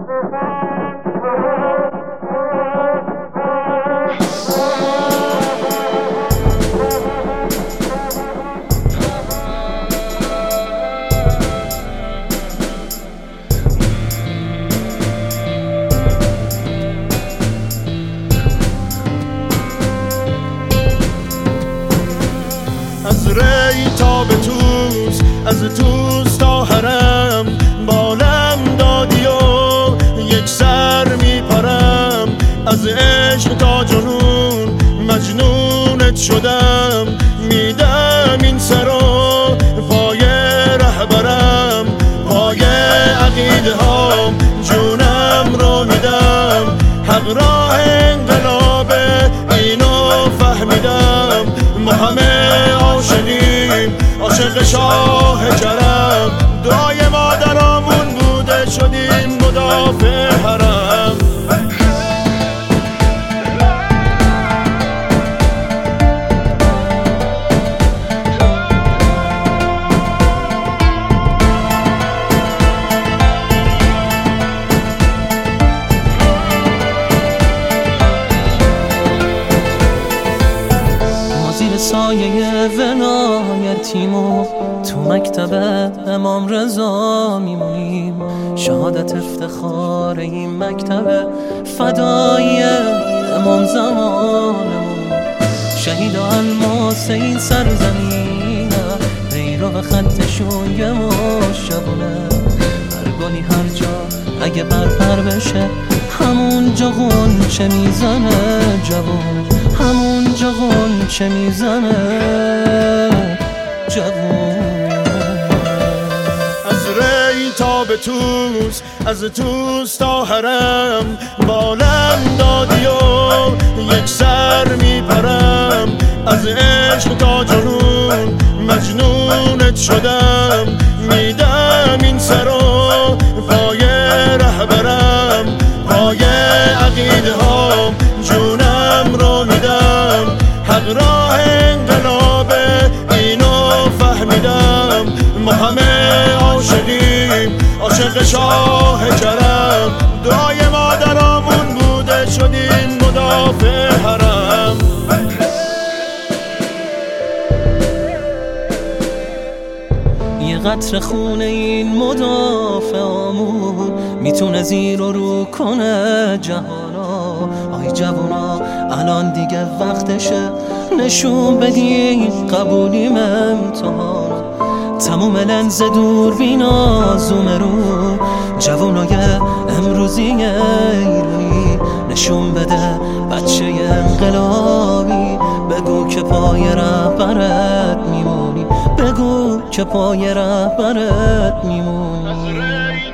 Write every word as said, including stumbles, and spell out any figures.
از ری تا به توس، از توس تا حرم، بالم دادی و یک سر میپرم. از عشق تا جنون مجنونت شدم، میدم این سر و پای رهبرم، پای عقیده هام جونم رو میدم. حق راه انقلاب اینو فهمیدم، ما همه عاشقیم، عاشق شاه کرم. دعای مادرامون بوده شدیم مدافع حرم. سایه ولایتیم و تو مکتب امام رضا میمونیم. شهادت افتخار این مکتب فدای امام زمانمون. شهید و الماس این سرزمینه، پیرو خطشون یه مشبونه. هر گلی هر جا اگه برپر بشه، همون جا غنچه میزنه جوون، همون جا غنچه میزنه جوون. از ری تا به توس، از توس تا حرم، بالم دادی و یک سر میپرم. از عشق تا جنون مجنونت شدم، میدم این سر و پای رهبرم، پای عقیده هام جونم رو میدم. حق راه انقلاب اینو فهمیدم، ما همه عاشقیم، عاشق شاه کرم. دعای مادرامون بوده شدیم مدافع حرم. یه قطره خون این مدافعامون میتونه زیر و رو کنه جهانا. آی جوونا الان دیگه وقتشه نشون بدی قبولیم امتحانا. تموم لنز دور بینا زوم رو جوونای امروزی ایرانی. نشون بده بچه انقلابی، بگو که پای رهبرت میمونی، بگو که پای رهبرت میمونی.